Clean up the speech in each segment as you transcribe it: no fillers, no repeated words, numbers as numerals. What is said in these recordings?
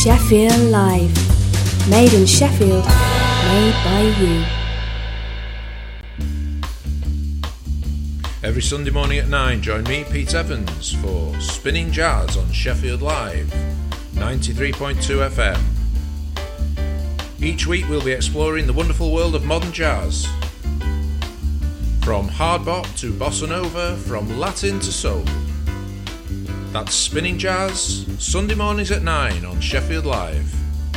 Sheffield Live. Made in Sheffield, made by you. Every Sunday morning at 9, join me, Pete Evans, for Spinning Jazz on Sheffield Live, 93.2 FM. Each week we'll be exploring the wonderful world of modern jazz. From hard bop to bossa nova, from Latin to soul. That's Spinning Jazz, Sunday mornings at 9 on Sheffield Live.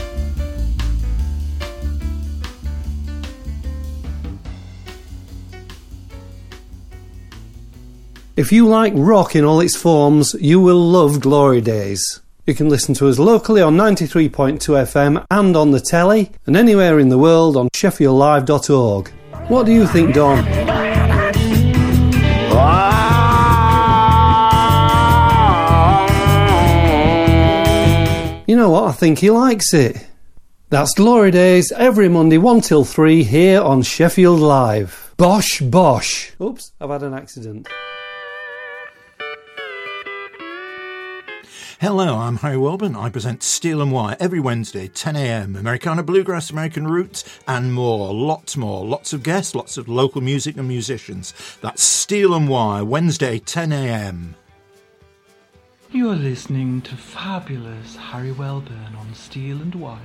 If you like rock in all its forms, you will love Glory Days. You can listen to us locally on 93.2 FM and on the telly, and anywhere in the world on sheffieldlive.org. What do you think, Don? You know what? I think he likes it. That's Glory Days every Monday 1 till 3 here on Sheffield Live. Bosh, bosh. Oops, I've had an accident. Hello, I'm Harry Welburn. I present Steel and Wire every Wednesday, 10 a.m. Americana Bluegrass, American Roots, and more. Lots more. Lots of guests, lots of local music and musicians. That's Steel and Wire, Wednesday, 10 a.m. You are listening to fabulous Harry Welburn on Steel and Wire.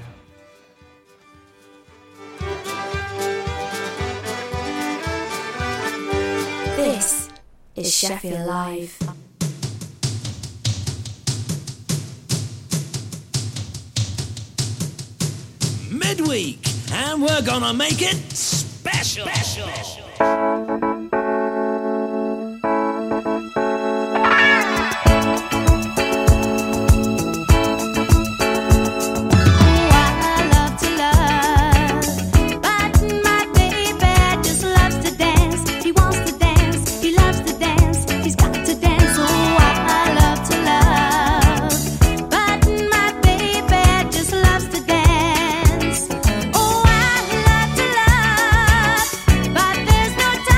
This is Sheffield Live. Midweek, and we're gonna make it special. Oh, I love to love, but there's no time.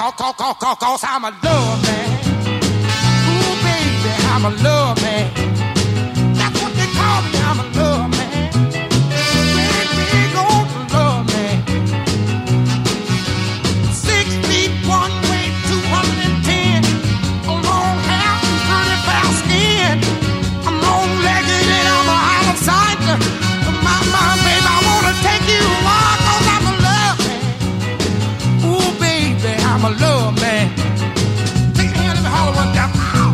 Cause I'm a love man. Ooh, baby, I'm a love man. That's what they call me, I'm a love man. Big old love man. 6 feet 1 way, 210. A long hair and pretty fair skin. I'm long-legged and I'm a out of sight. My baby, I wanna take you on, cause I'm a love man. Ooh, baby, I'm a love man. Take your hand, let me holler one down.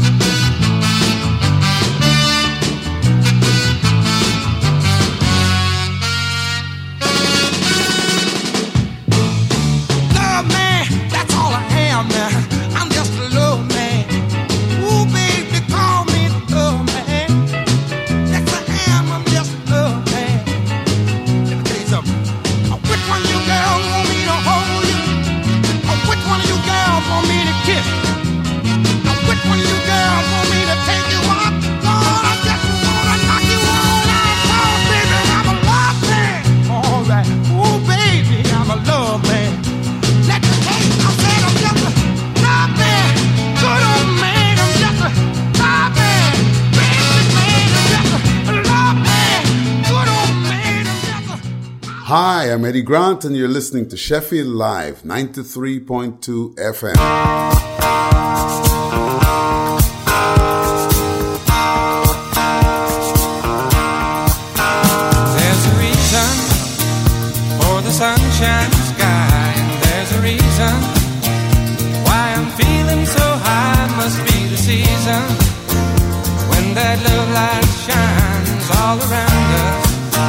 Love man, that's all I am now. I'm just a love man. Ooh, baby, call me the love man. Yes, I am, I'm just a love man. Let me tell you something. Which one of you girls want me to hold you? Which one of you girls want me to kiss? Which one of you girls want me to take you up? Lord, I just wanna knock you all out. Oh, baby, I'm a love man. All right. Ooh, baby, I'm a love man. Let me tell you, I said I'm just a love man. Good old man, I'm just a love man. Basic man, I'm just a love man. Good old man, I'm just a... Hi, I'm Eddie Grant, and you're listening to Sheffield Live, 93.2 FM. There's a reason for the sunshine sky, and there's a reason why I'm feeling so high. Must be the season when that love light shines all around us.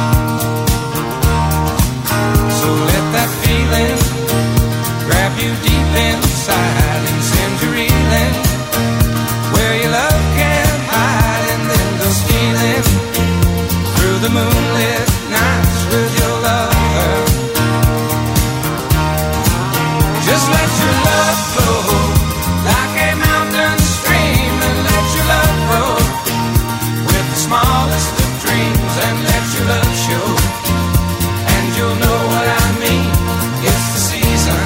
So let that feeling grab you deep inside and send you reeling where your love can't hide, and then go stealing through the moonlit nights with your lover. Just let your love flow like a mountain stream, and let your love grow with the smallest of dreams, and let your love show, and you'll know what I mean. It's the season.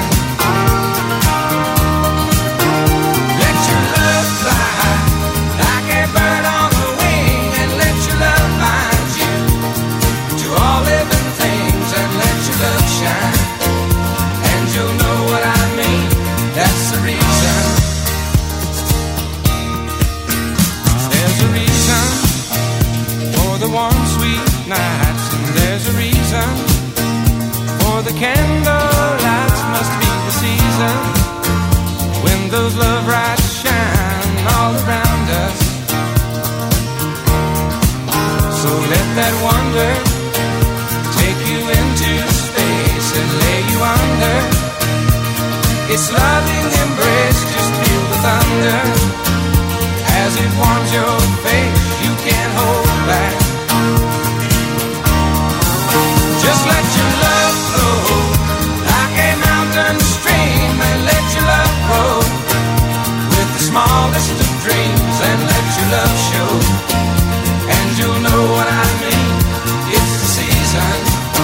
Let your love fly like a bird on the wing, and let your love bind you to all living things, and let your love shine, and you'll know what I mean. That's the reason. There's a reason for the warm, sweet nights, and there's a reason for the candle lights. Must be the season when those love lights shine all around us. So let that wonder take you into space and lay you under its loving embrace. Just feel the thunder as it warms your face. You can't hold back. Just let your love flow like a mountain stream, and let your love grow with the smallest of dreams, and let your love show, and you'll know what I mean. It's the season.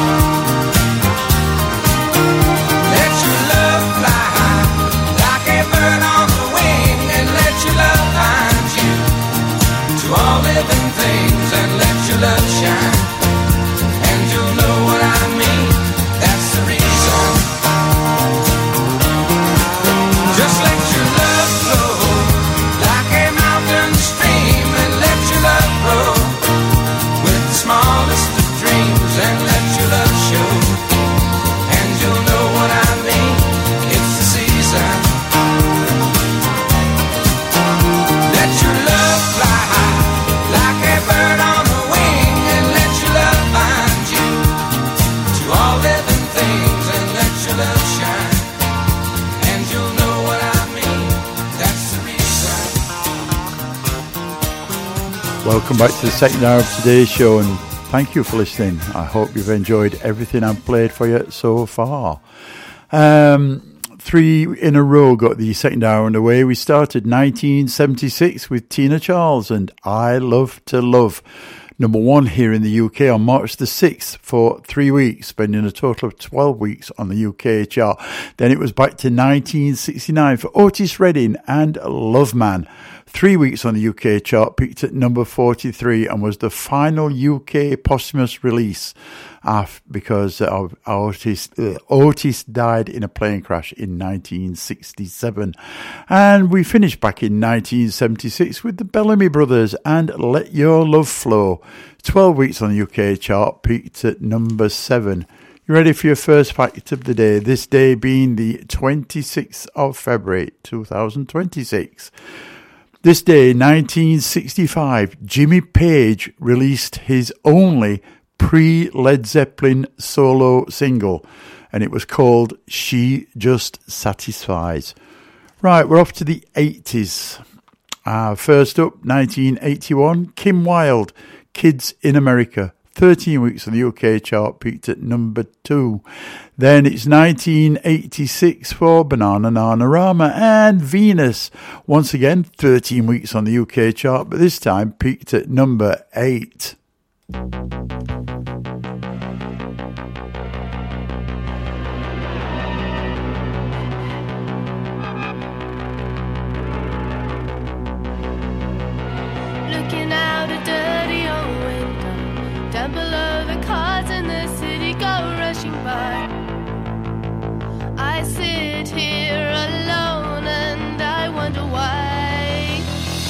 Let your love fly like a bird on the wing, and let your love find you to all living things, and let your love shine, and you'll know what I mean. That's the reason. Just let your love flow like a mountain stream, and let your love grow with the smallest of dreams, and let your love show, and you'll know what I mean. It's the season. Let your love fly like a bird on the wing, and let your love find you to all living things, and let your love shine, and you'll know what I mean. That's the reason. Welcome back to the second hour of today's show, and thank you for listening. I hope you've enjoyed everything I've played for you so far. 3 in a row got the second hour underway. We started 1976 with Tina Charles and I Love to Love. number 1 here in the UK on March the 6th for 3 weeks, spending a total of 12 weeks on the UK chart. Then it was back to 1969 for Otis Redding and Love Man. 3 weeks on the UK chart, peaked at number 43 and was the final UK posthumous release because Otis died in a plane crash in 1967. And we finished back in 1976 with the Bellamy Brothers and Let Your Love Flow. 12 weeks on the UK chart, peaked at number 7. You ready for your first fact of the day? This day being the 26th of February 2026. This day, 1965, Jimmy Page released his only pre-Led Zeppelin solo single, and it was called She Just Satisfies. Right, we're off to the 80s. First up, 1981, Kim Wilde, Kids in America. 13 weeks on the UK chart, peaked at number 2. Then it's 1986 for Bananarama and Venus. Once again, 13 weeks on the UK chart, but this time peaked at number 8. Looking out a dirty old window, down below the cars in the city go rushing by. I sit here alone and I wonder why.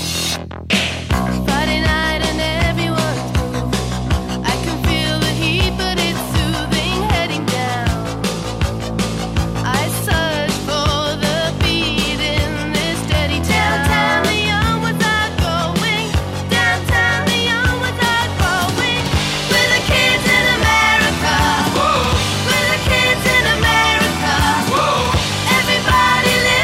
Friday night and everyone's moving. I can feel the heat but it's soothing heading down. I search for the beat in this steady town. Downtown Leon without going, downtown Leon without going. We're the kids in America. Whoa. We're the kids in America. Whoa. Everybody lives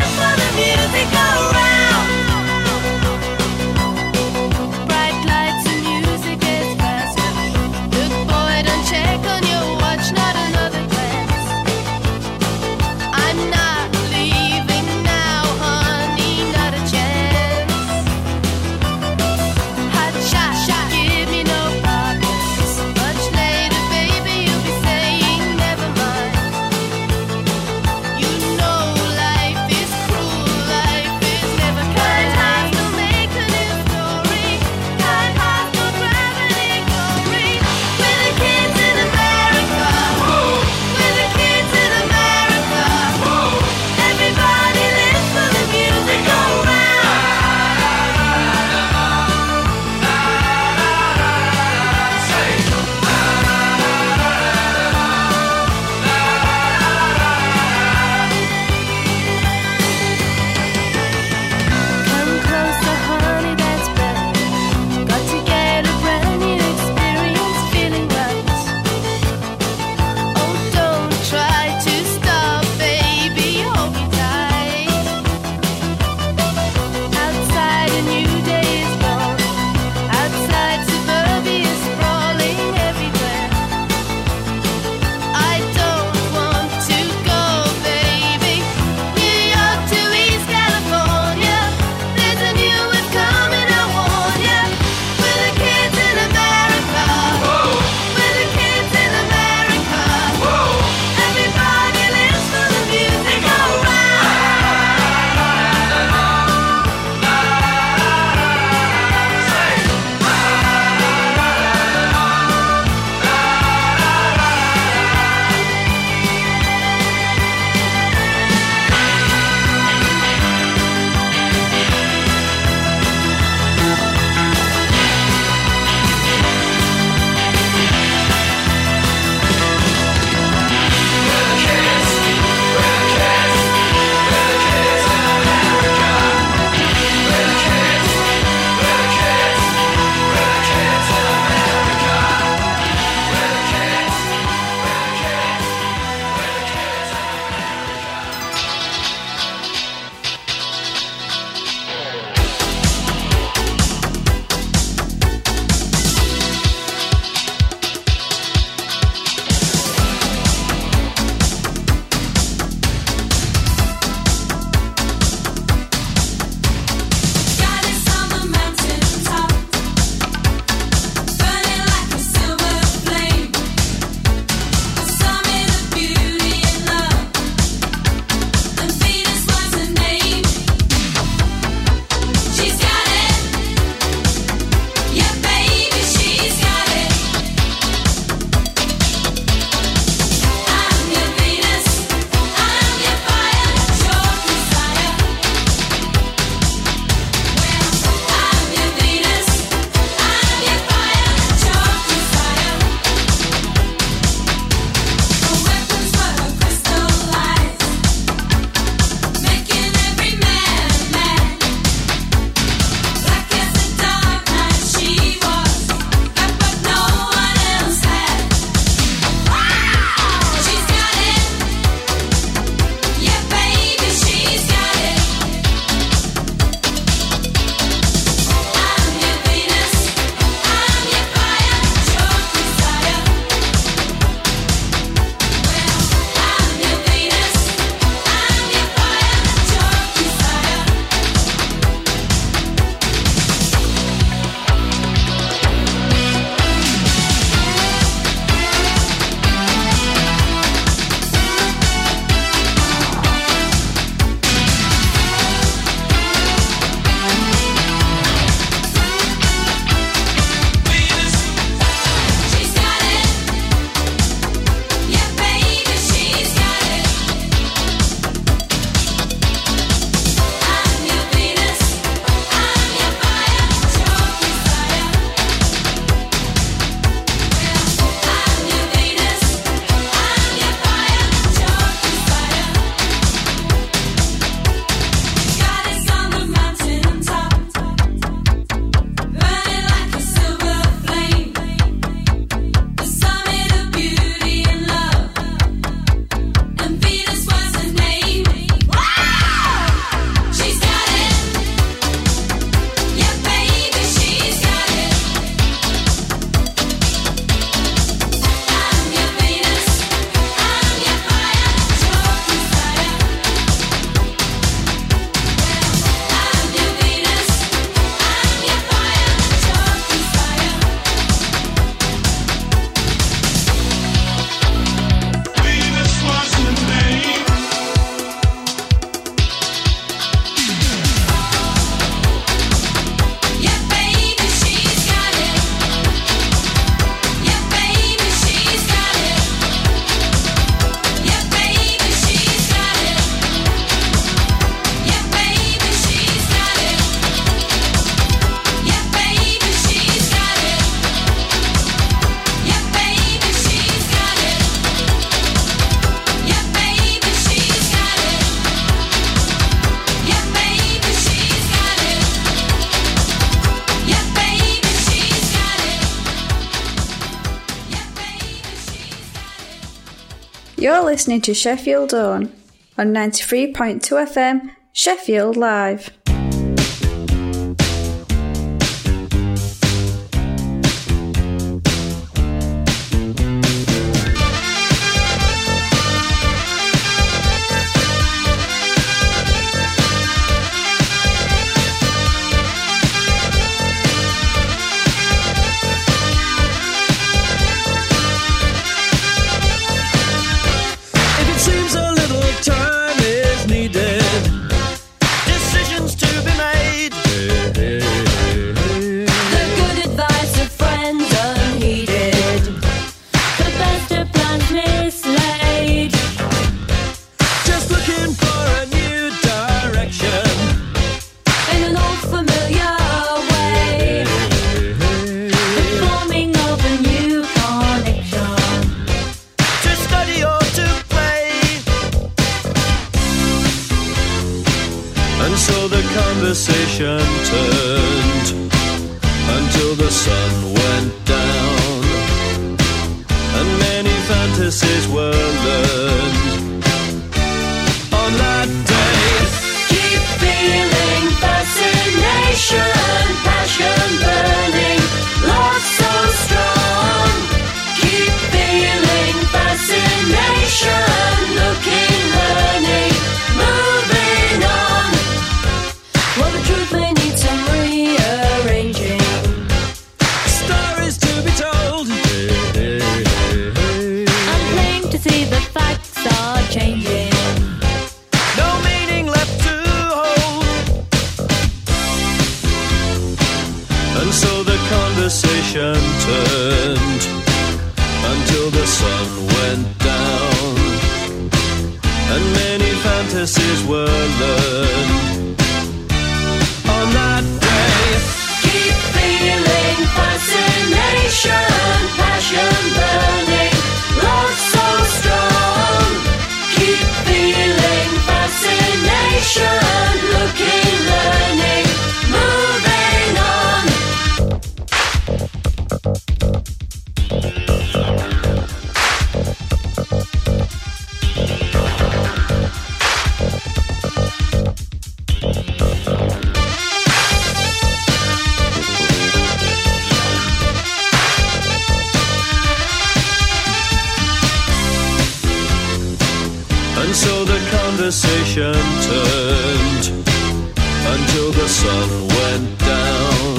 You're listening to Sheffield Own on 93.2 FM, Sheffield Live. conversation turned until the sun went down, and many fantasies were learned on that day. Keep feeling fascination, passion burning, love so strong. Keep feeling fascination, looking, learning, moving on. Well, the truth may need some rearranging, Stories to be told. I'm plain to see the facts are changing. No meaning left to hold. And so the conversation turned until the sun went down, and many fantasies were learned on that day. Keep feeling fascination, passion burning, love so strong. Keep feeling fascination, looking, learning, moving on. And so the conversation turned until the sun went down,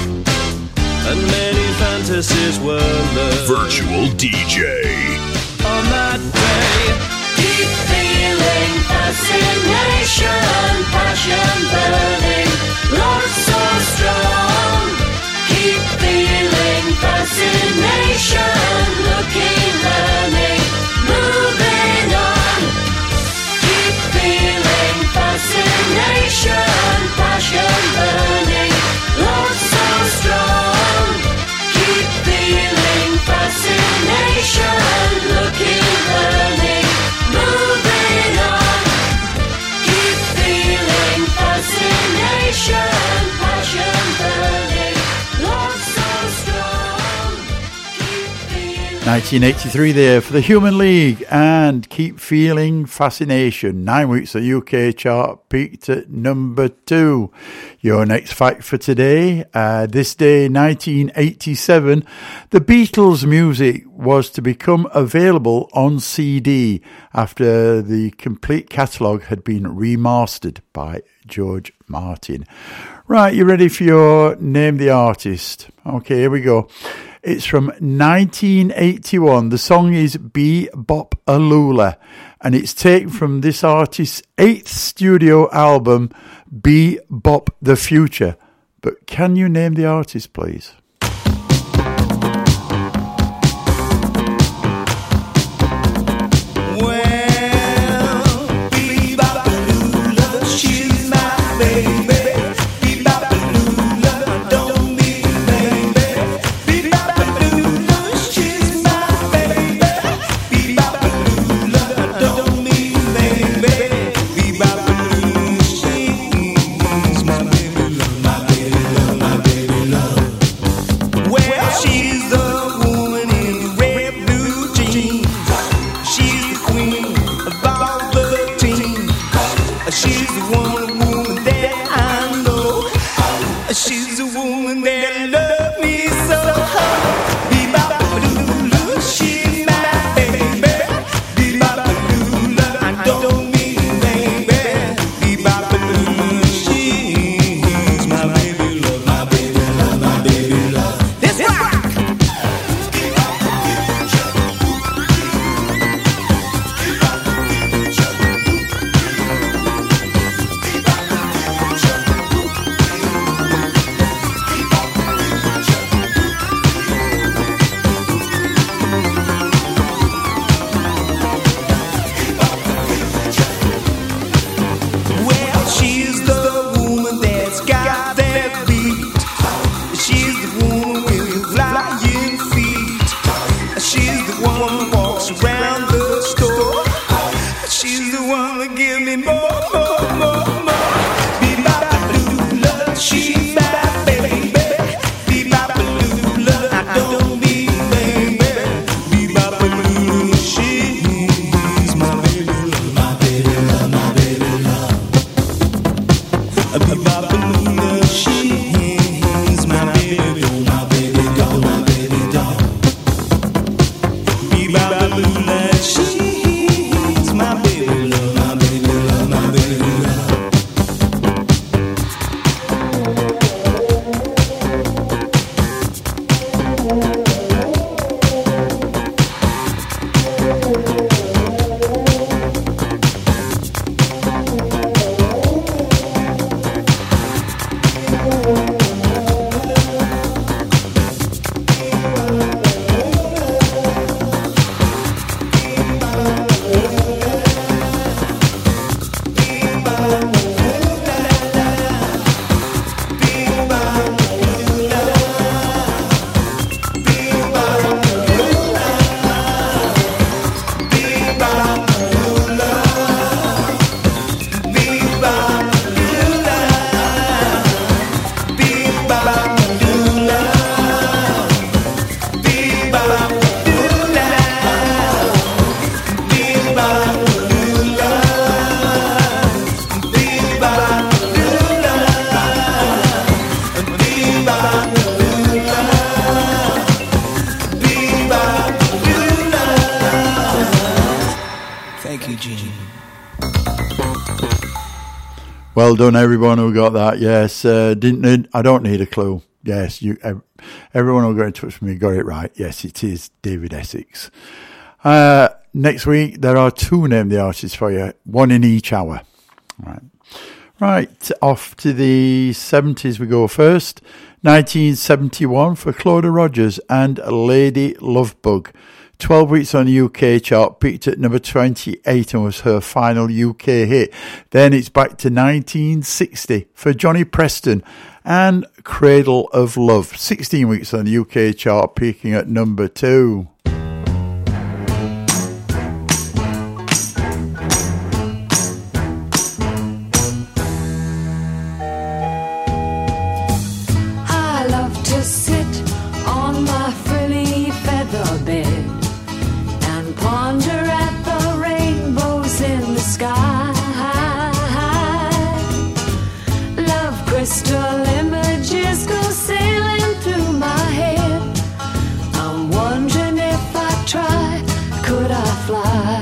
and many fantasies were learned. Virtual DJ. On that day. Keep feeling fascination, passion burning, love so strong. Keep feeling fascination, looking, learning, moving on. Keep feeling fascination, passion burning, love so strong. Keep feeling fascination, looking, learning, moving on. Keep feeling fascination, passion burning, love so strong. Keep feeling 1983 there for the Human League and Keep Feeling Fascination. 9 weeks of UK chart, peaked at number 2. Your next fact for today, this day 1987, the Beatles' music was to become available on CD after the complete catalogue had been remastered by George Martin. Right, you ready for your Name the Artist? Okay, here we go. It's from 1981. The song is Bebop Alula, and it's taken from this artist's 8th studio album, Bebop the Future. But can you name the artist, please? one walks around the store. She's the one that give me more. Be-bop-a-doo-la, she's my baby. Be-bop-a-doo-la, don't be baby. Be-bop-a-doo-la, she's my baby love, my baby love, my baby love. Be-bop-a-doo-la, she's my baby doll, my baby doll, my baby doll. Be-bop-a-doo-la, she's my baby love, my baby love, my baby love. Thank you, Gene. Well done, everyone who got that. Yes, I don't need a clue. Yes, everyone who got in touch with me got it right. Yes, it is David Essex. Next week, there are two Name the Artists for you, one in each hour. Right, off to the 70s we go first. 1971 for Claudia Rogers and Lady Lovebug. 12 weeks on the UK chart, peaked at number 28 and was her final UK hit. Then it's back to 1960 for Johnny Preston and Cradle of Love. 16 weeks on the UK chart, peaking at number 2. I love to sit on my frilly feather bed and ponder at the rainbows in the sky. Love crystal images go sailing through my head. I'm wondering if I tried, could I fly?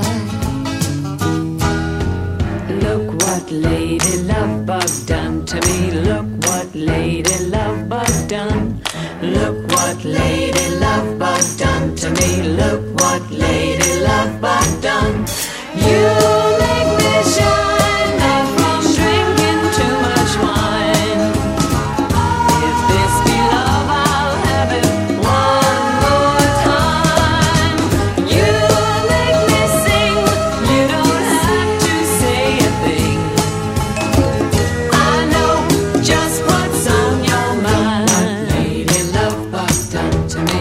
Look what Lady Lovebug done to me. Look what Lady Lovebug done. Look what Lady Lovebug done to me. Look what Lady Lovebug done. You make me shine not from drinking too much wine. If this be love, I'll have it one more time. You make me sing. You don't have to say a thing. I know just what's on your mind. Lady Lovebug done to me.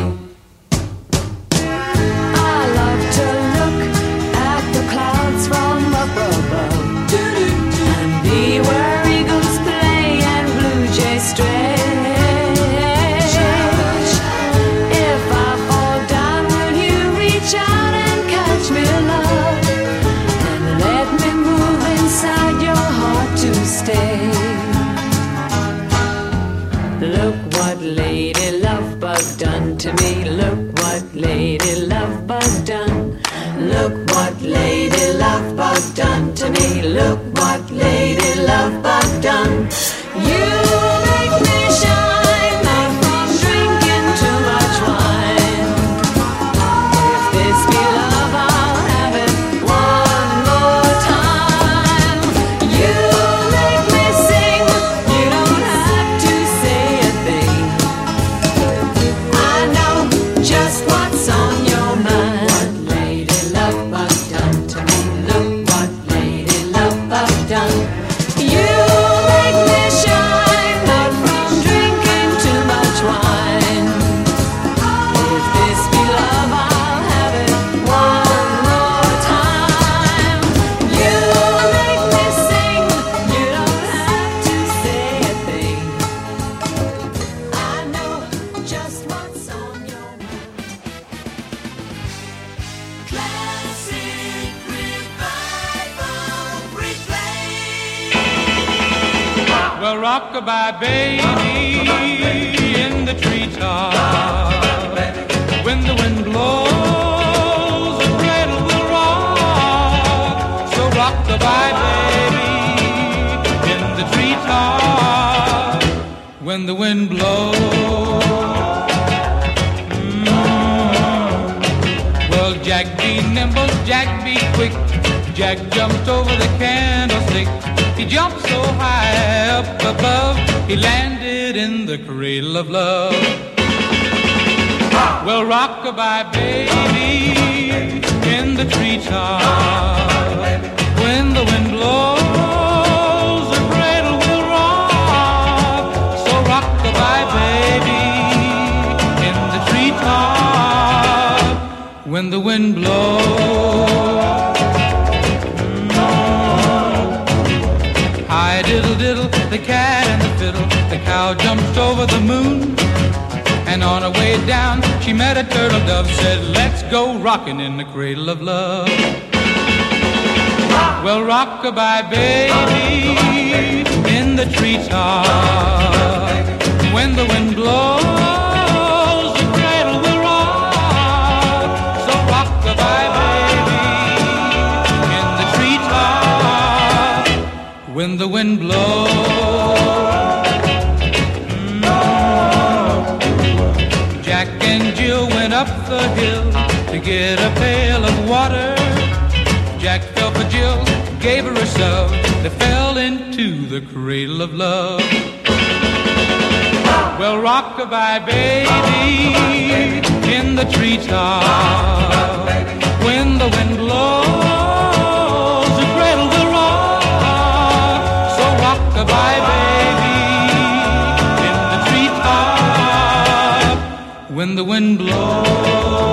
I love to look at the clouds from up above and be where eagles play and blue jays stray. If I fall down, will you reach out and catch me, love, and let me move inside your heart to stay? Look what Lady Lovebug done to me. Look what Lady Lovebug done. Look what Lady Lovebug done to me. Look what Lady Lovebug done. You make me shine not from drinking too much wine. If this be love, I'll have it one more time. You make me sing. You don't have to say a thing. I know just what's on your mind. What Lady Lovebug done to me. Look what Lady Lovebug Well, rock-a-bye, baby, in the treetop. When the wind blows, the cradle will rock. So rock-a-bye, baby, in the treetop. When the wind blows. Well, Jack be nimble, Jack be quick. Jack jumped over the candlestick. He jumped so high up above, he landed in the cradle of love. Well, rock-a-bye, baby, in the treetop. When the wind blows, the cradle will rock. So rock-a-bye, baby, in the treetop. When the wind blows. Hi diddle diddle, the cat and the fiddle. The cow jumped over the moon, and on her way down she met a turtle dove. Said, let's go rockin' in the cradle of love. Well, rock-a-bye, baby, in the treetop. When the wind blows, the cradle will rock. So rock-a-bye, baby, in the treetop. When the wind blows. Jack and Jill went up the hill to get a pail of water. Jack fell for Jill, gave her a shove. They fell into the cradle of love. Well, rock-a-bye, baby, in the treetop. When the wind blows, the cradle will rock. So rock-a-bye, baby, in the treetop. When the wind blows.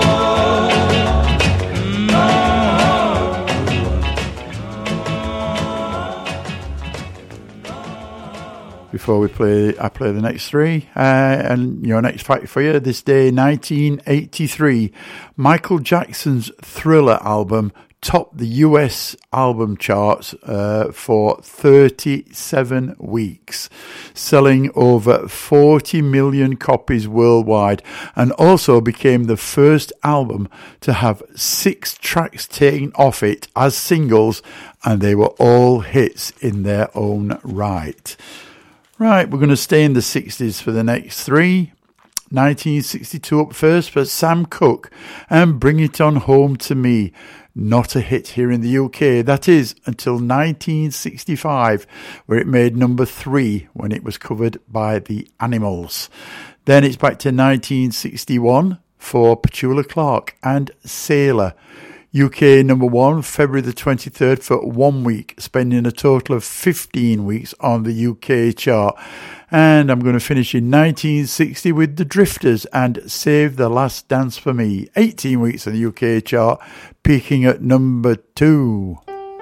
Before I play the next three, and your next fact for you. This day, 1983, Michael Jackson's Thriller album topped the US album charts for 37 weeks, selling over 40 million copies worldwide, and also became the first album to have 6 tracks taken off it as singles, and they were all hits in their own right. Right, we're going to stay in the 60s for the next three. 1962 up first for Sam Cooke and Bring It On Home to Me. Not a hit here in the UK, that is, until 1965, where it made number 3 when it was covered by the Animals. Then it's back to 1961 for Petula Clark and Sailor. UK number 1, February the 23rd for 1 week, spending a total of 15 weeks on the UK chart. And I'm going to finish in 1960 with The Drifters and Save the Last Dance for Me. 18 weeks on the UK chart, peaking at number 2.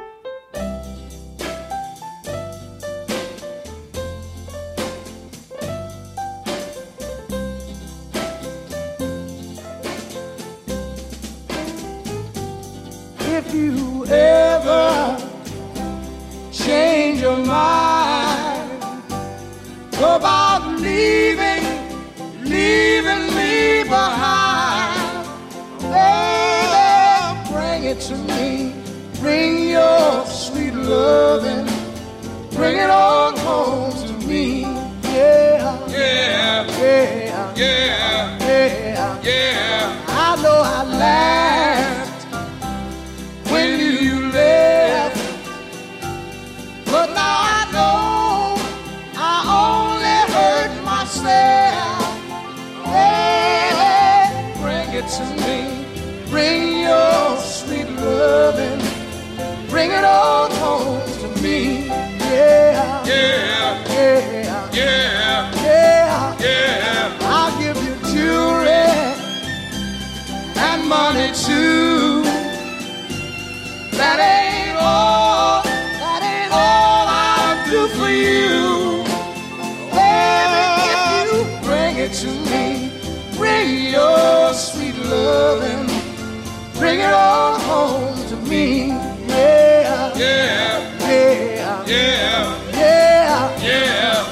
If you ever change your mind about leaving me behind, baby, bring it to me. Bring your sweet loving, bring it on home to me. Yeah, yeah, yeah, yeah, yeah, yeah. I know I laughed when you left, but now I know I only hurt myself. Hey, bring it to me. Bring your sweet loving, bring it on home to me. Yeah, yeah, yeah, yeah, yeah, yeah. I'll give you jewelry and money too. That ain't all I'll do for you. Baby, if you bring it to me, bring your sweet loving, bring it all home to me. Yeah, yeah, yeah, yeah, yeah, yeah.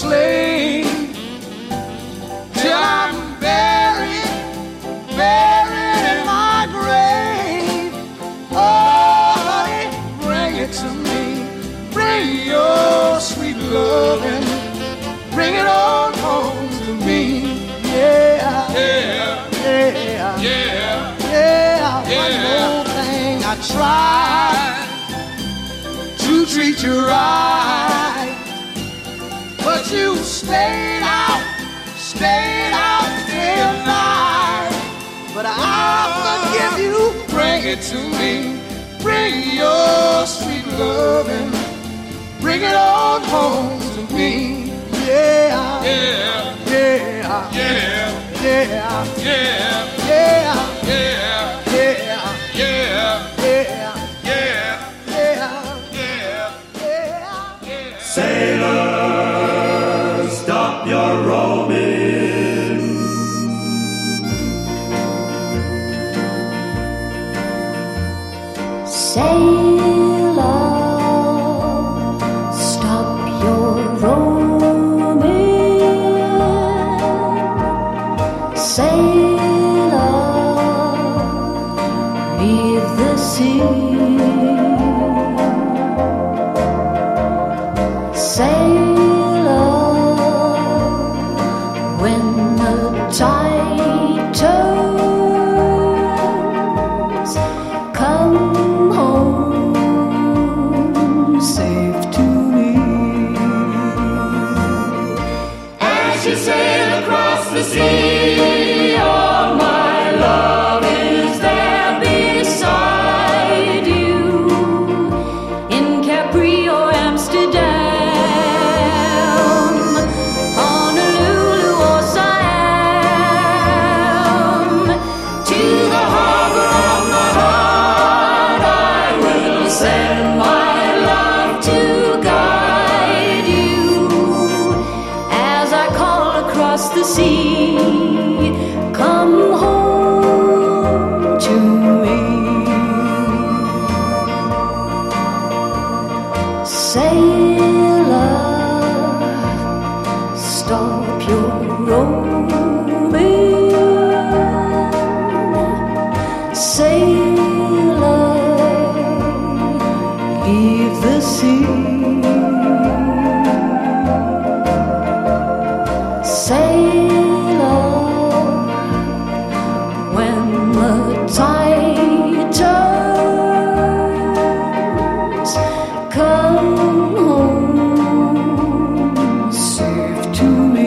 slave till I'm buried in my grave. Oh, honey, bring it to me. Bring your sweet loving. Bring it on home to me. Yeah, yeah, yeah, yeah, yeah. One more thing, I tried to treat you right, but you stayed out day and night. But I'll forgive you. Bring it to me. Bring your sweet loving. Bring it on home to me. Yeah, yeah, yeah, yeah, yeah, yeah, yeah, yeah, yeah, yeah, yeah. Sailor, stop your roaming. Sailor, stop your roaming. Sailor, leave the sea. Sailor, when the tide turns, come home safe to me. As you sail across the sea, all my love is there beside you. In Capri or Amsterdam, Honolulu or Siam, to the harbor of my heart I will send my love to guide you. As I call across the sea, come home to me. Sailor, stop your roaming. Sailor, leave the sea. Sailor, when the tide turns, come home safe to me.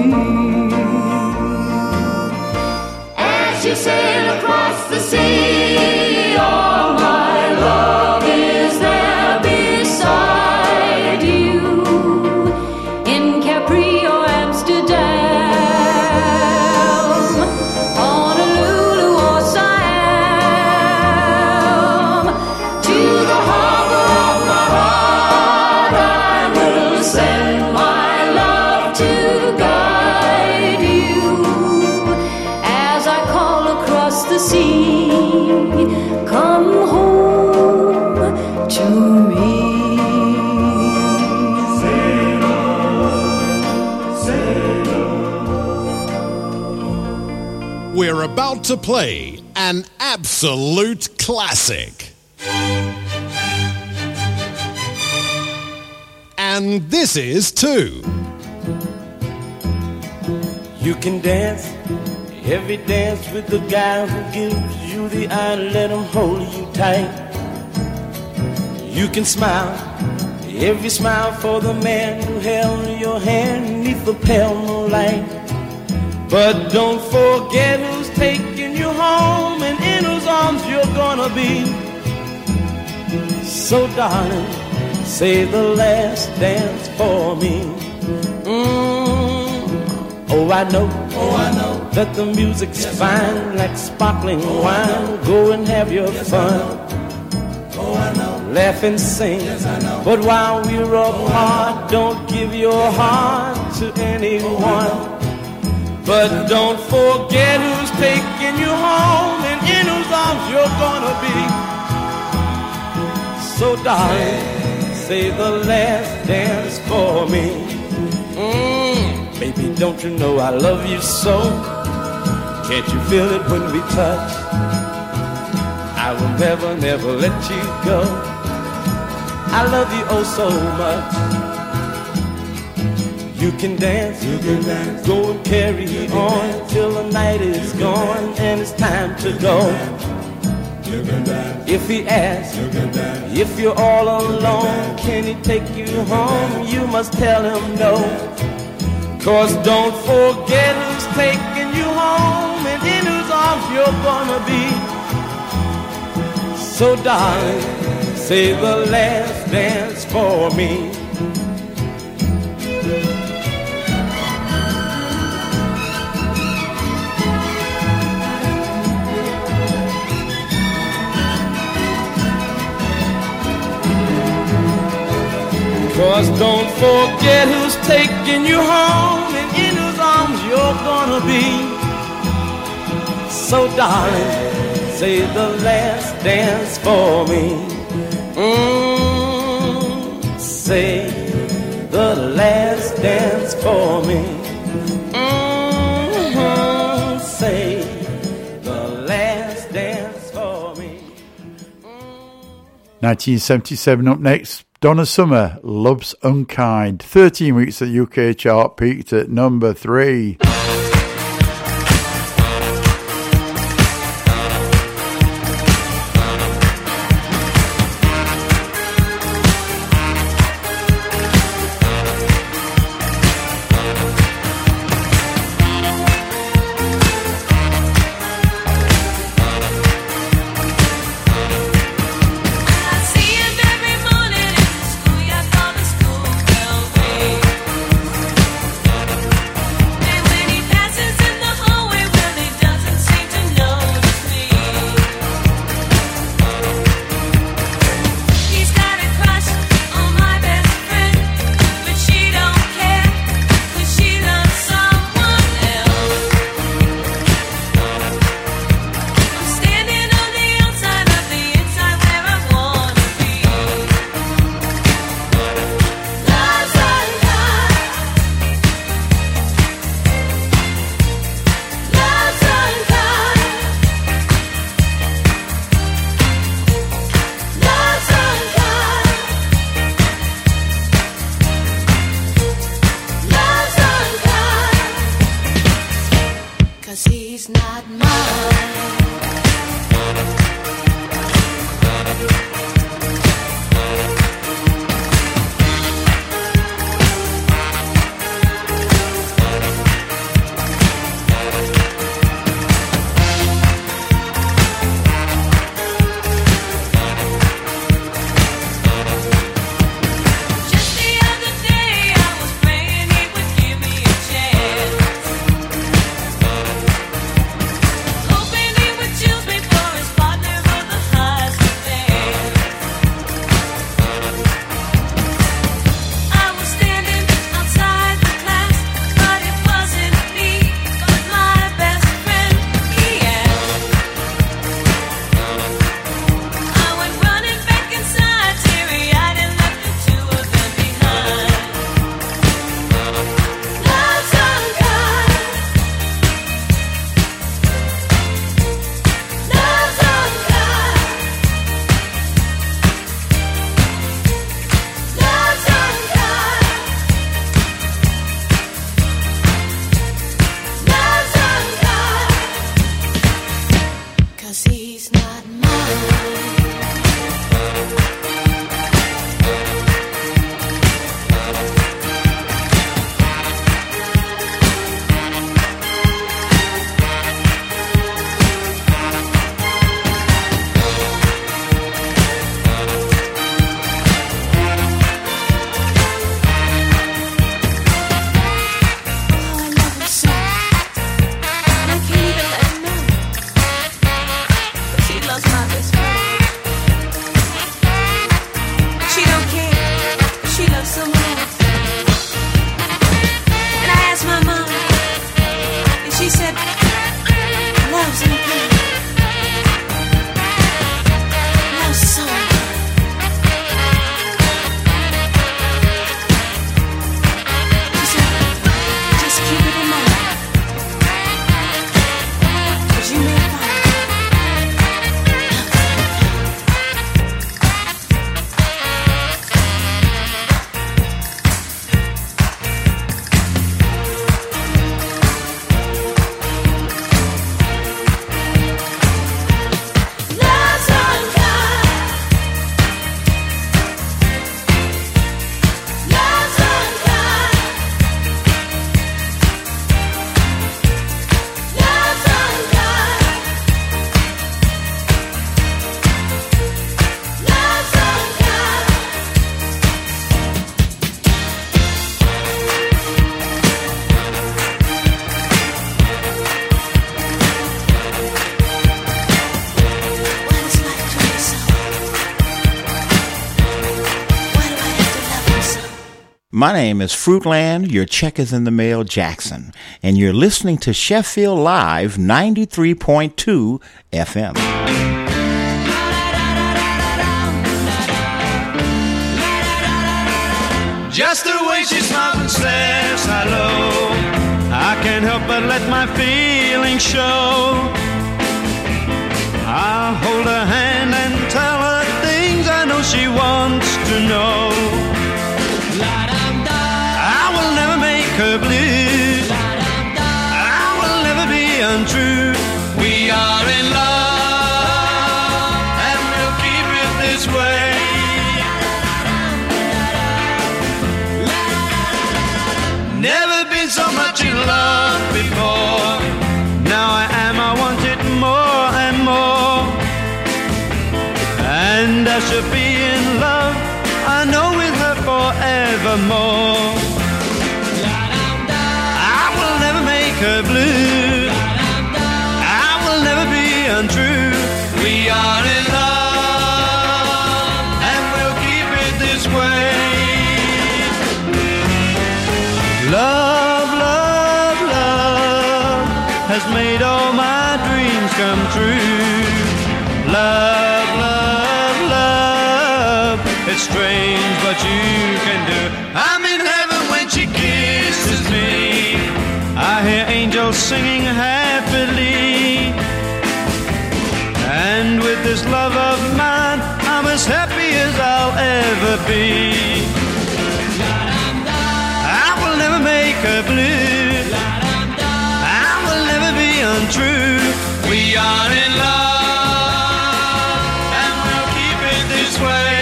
As you sail across the sea, all my love is there beside you. In Capri or Amsterdam, Honolulu or Siam, to the harbor of my heart I will send my love to guide you. As I call across the sea, come home to me. We're about to play an absolute classic. And this is too. You can dance every dance with the guy who gives you the eye. Let him hold you tight. You can smile every smile for the man who held your hand neath the pale moonlight. But don't forget who's taking you home and in whose arms you're gonna be. So darling, say the last dance for me. Oh, I know that the music's fine, like sparkling wine. Go and have your fun. Laugh and sing. But while we're apart, don't give your heart to anyone. But don't forget who's taking you home and in whose arms you're gonna be. So darling, say the last dance for me. Baby, don't you know I love you so? Can't you feel it when we touch? I will never, never let you go. I love you oh so much. You can dance, go and carry on till the night is gone and it's time to go. If he asks, if you're all alone, can he take you home? You must tell him no. 'Cause don't forget who's taking you home and in whose arms you're gonna be. So darling, say the last dance for me. 'Cause don't forget who's taking you home and in whose arms you're gonna be. So darling, say the last dance for me. Say the last dance for me. Say the last dance for me. 1977 up next. Donna Summer, Love's Unkind. 13 weeks at the UK chart, peaked at number 3. My name is Fruitland, your check is in the mail Jackson, and you're listening to Sheffield Live 93.2 FM. Just the way she smiles and says hello, I can't help but let my feelings show. I'll hold her hand and tell her things I know she wants to know. I will never make her blue, I will never be untrue. We are in love and we'll keep it this way. Never been so much in love before. Now I want it more and more. And I should be in love, I know, with her forevermore. I will never make her blue, I will never be untrue. We are in love and we'll keep it this way. Love, love, love has made all my dreams come true. Love, love, love, it's strange but you can do. I'm in heaven when she kisses me, I hear angels singing happily. And with this love of mine, I'm as happy as I'll ever be. Never make her blue, I will never be untrue. We are in love and we'll keep it this way.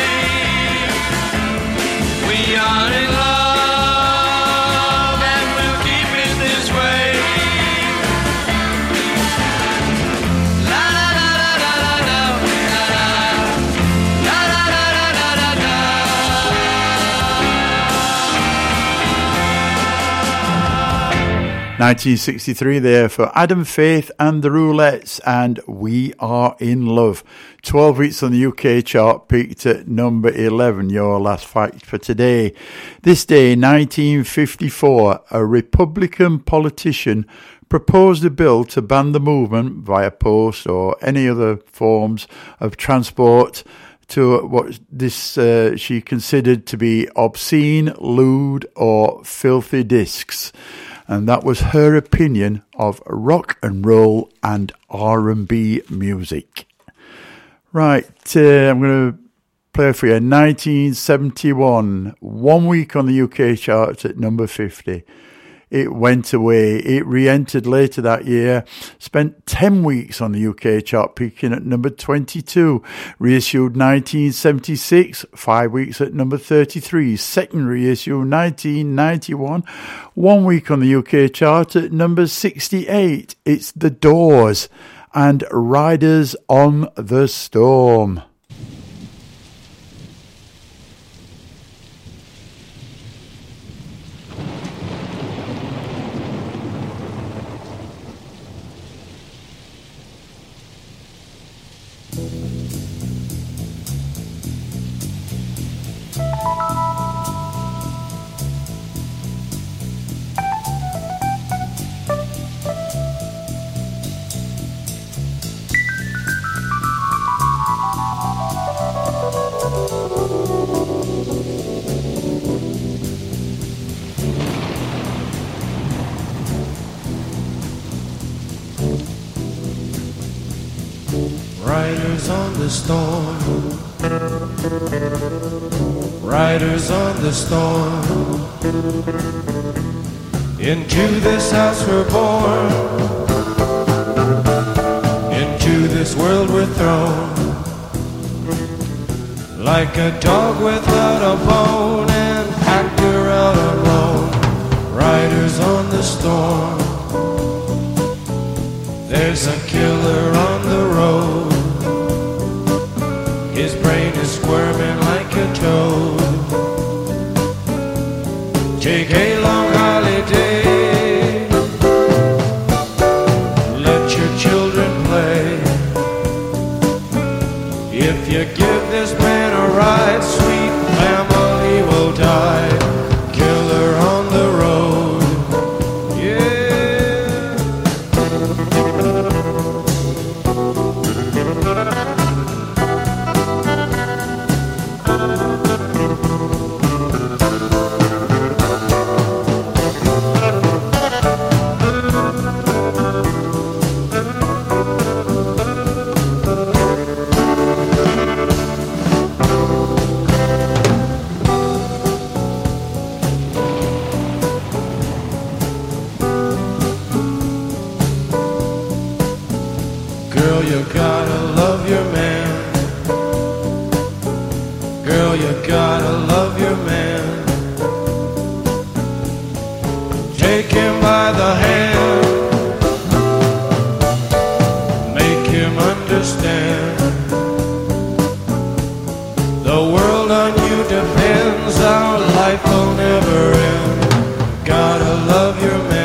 We are in love and we'll keep it this way. La la la la la la la la la la la la la. 1963 there for Adam Faith and the Roulettes and We Are in Love. 12 weeks on the UK chart, peaked at number 11, your last fact for today. This day, 1954, a Republican politician proposed a bill to ban the movement via post or any other forms of transport to what this she considered to be obscene, lewd or filthy discs. And that was her opinion of rock and roll and R&B music. Right, I'm going to play for you 1971, 1 week on the UK charts at number 50. It went away. It re-entered later that year, spent 10 weeks on the UK chart, peaking at number 22. Reissued 1976, 5 weeks at number 33. Second reissue 1991, 1 week on the UK chart at number 68. It's The Doors and Riders on the Storm. Riders on the storm, riders on the storm. Into this house we're born, into this world we're thrown. Like a dog without a bone and packed her out alone. Riders on the storm, there's a killer on the road. His brain is squirming like a toad. Take a long holiday, let your children play. If you give this man a ride, sweet family will die. Kill Girl, you gotta love your man. Girl, you gotta love your man. Take him by the hand, make him understand. The world on you depends, our life will never end. Gotta love your man.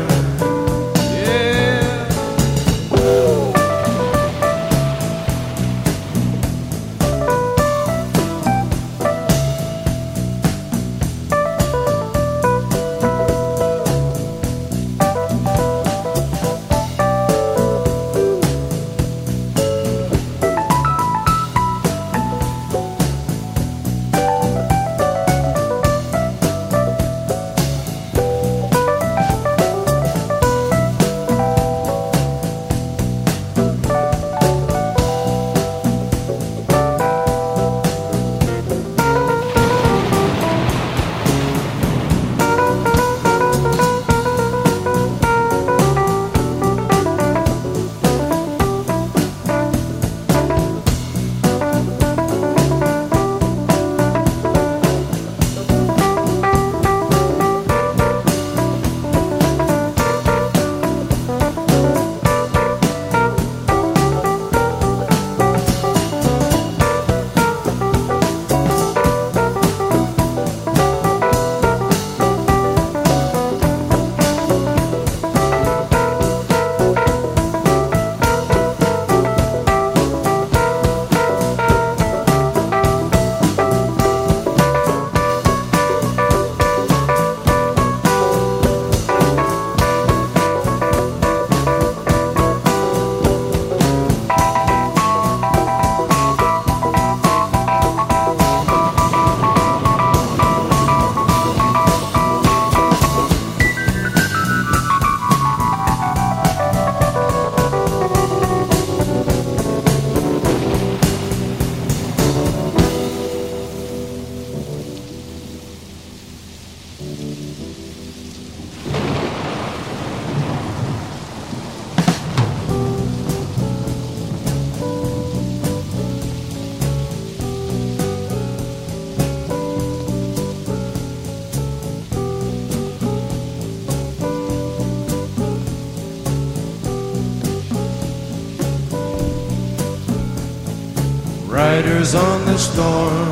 Riders on the storm,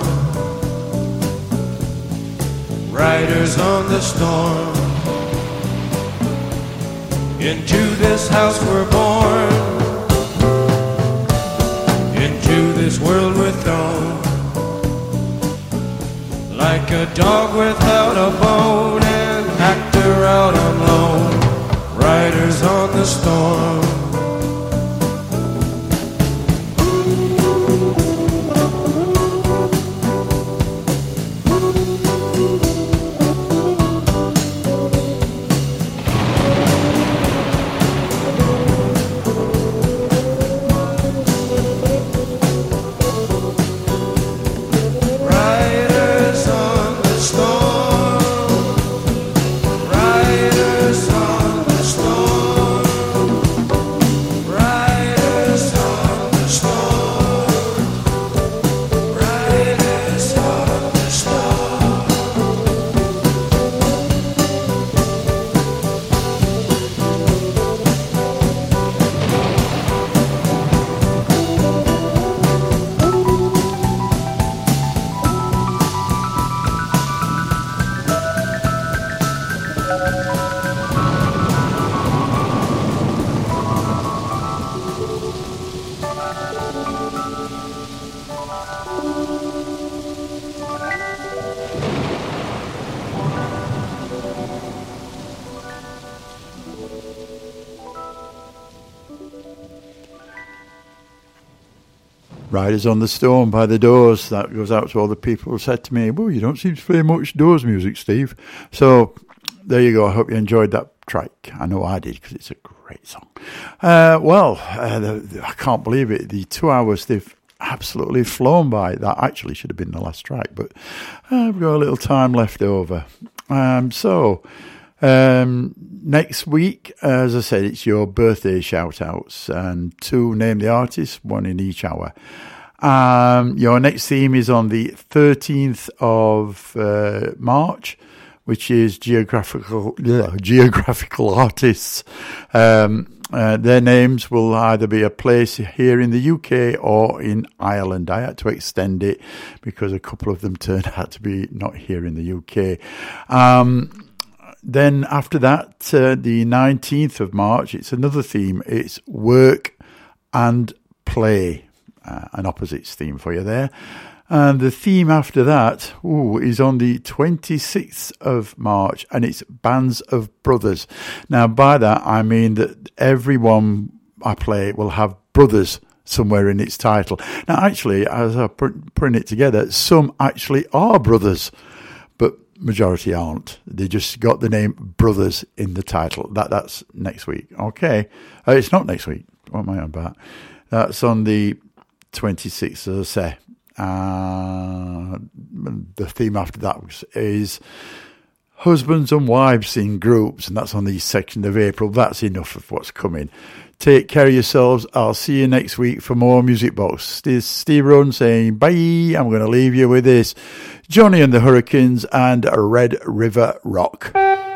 riders on the storm. Into this house we're born, into this world we're thrown. Like a dog without a bone, an actor out on loan. Riders on the storm. Riders on the Storm by The Doors. That goes out to all the people who said to me, well, you don't seem to play much Doors music, Steve. So there you go. I hope you enjoyed that track. I know I did, because it's a great song. I can't believe it. The 2 hours, they've absolutely flown by. That actually should have been the last track, but I've got a little time left over. Next week, as I said, it's your birthday shout-outs, and 2 name the artist, 1 in each hour. Your next theme is on the 13th of March, which is geographical artists. Their names will either be a place here in the UK or in Ireland. I had to extend it because a couple of them turned out to be not here in the UK. Then after that, the 19th of March, it's another theme. It's work and play, an opposites theme for you there. And the theme after that is on the 26th of March, and it's Bands of Brothers. Now, by that, I mean that everyone I play will have brothers somewhere in its title. Now, actually, as I'm putting it together, some actually are brothers, but majority aren't. They just got the name Brothers in the title. That's next week. Okay. It's not next week. What am I on about? That's on the 26th, as I say. The theme after that is husbands and wives in groups, and that's on the 2nd of April. That's enough of what's coming. Take care of yourselves. I'll see you next week for more Music Box. This is Steve Rowan saying bye. I'm going to leave you with this: Johnny and the Hurricanes and Red River Rock.